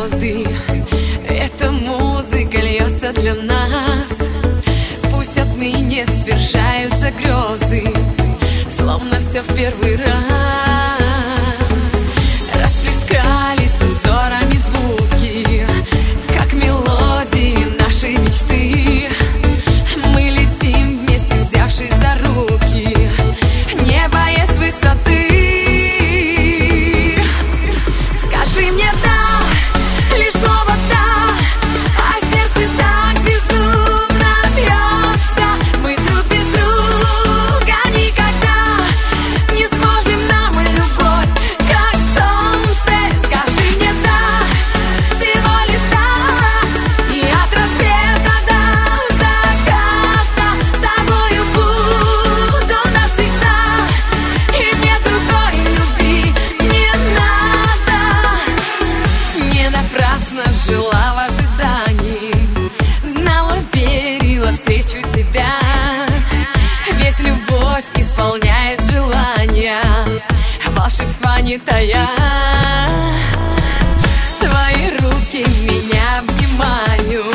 звезды. Эта музыка льется для нас. Пусть отныне свершаются грезы, словно все в первый раз. Расплескались узорами звуки, как мелодии нашей мечты. Мы летим вместе, взявшись за руки, не боясь высоты. Скажи мне «да», лишь слово «да», а сердце так безумно бьется. Мы друг без друга никогда не сможем, нам любовь как солнце. Скажи мне «да», всего лишь «да», и от рассвета до заката с тобою буду навсегда, и мне другой любви не надо. Не напрасно жила в ожидании, знала, верила, встречу тебя. Ведь любовь исполняет желания, волшебства не тая. Твои руки меня обнимают,